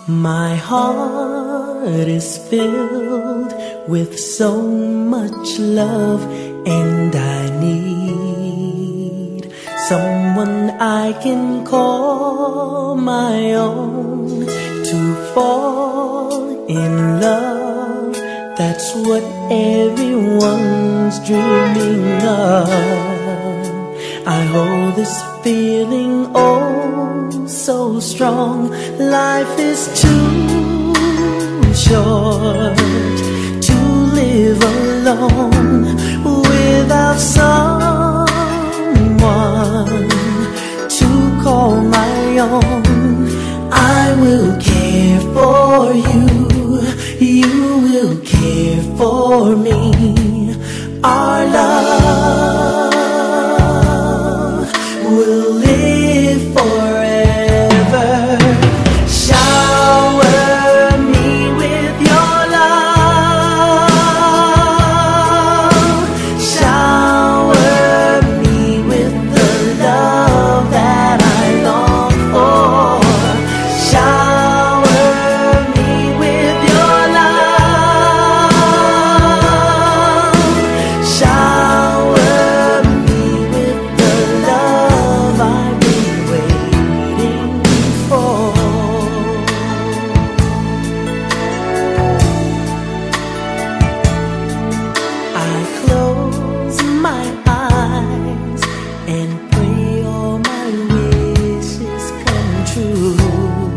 My heart is filled with so much love, and I need someone I can call my own to fall in love. That's what everyone's dreaming of. I hold this feeling oh so strong. Life is too short to live alone without someone to call my own. I will care for you, you will care for me. Our love will live forever. Shower me with your love. Shower me with the love that I long for. Shower me with your love. Shower me with the love I've been waiting for. I close my eyes and pray all my wishes come true.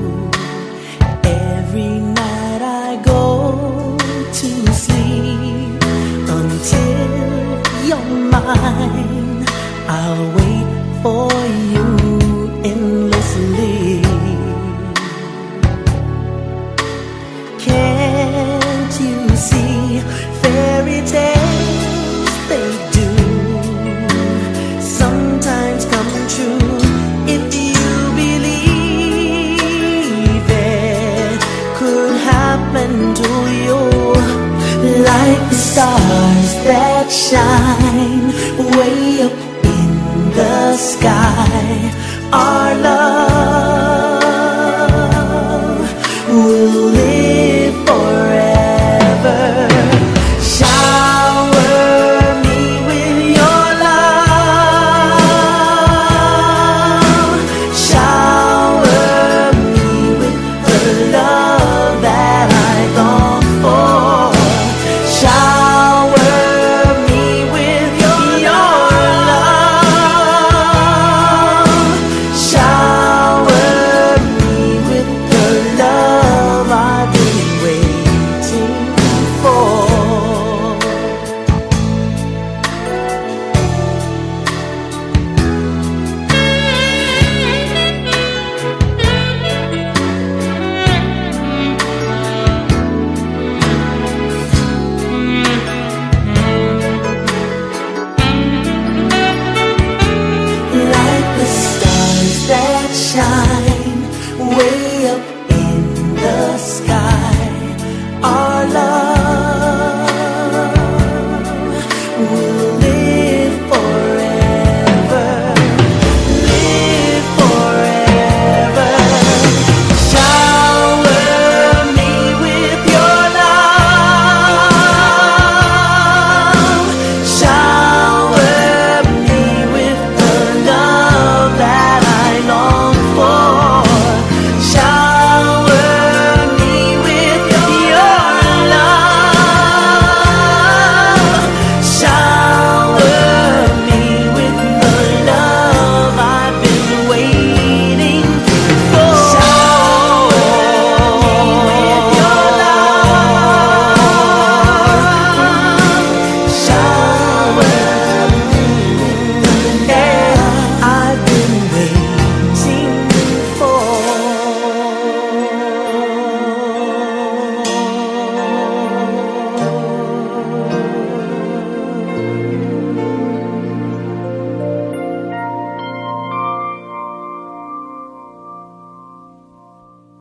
Every night I go to sleep until you're mine. I'll wait for you endlessly. Can't you see fairy tales, they do sometimes come true if you believe it could happen to you. Like the stars that shine way up in the sky, our love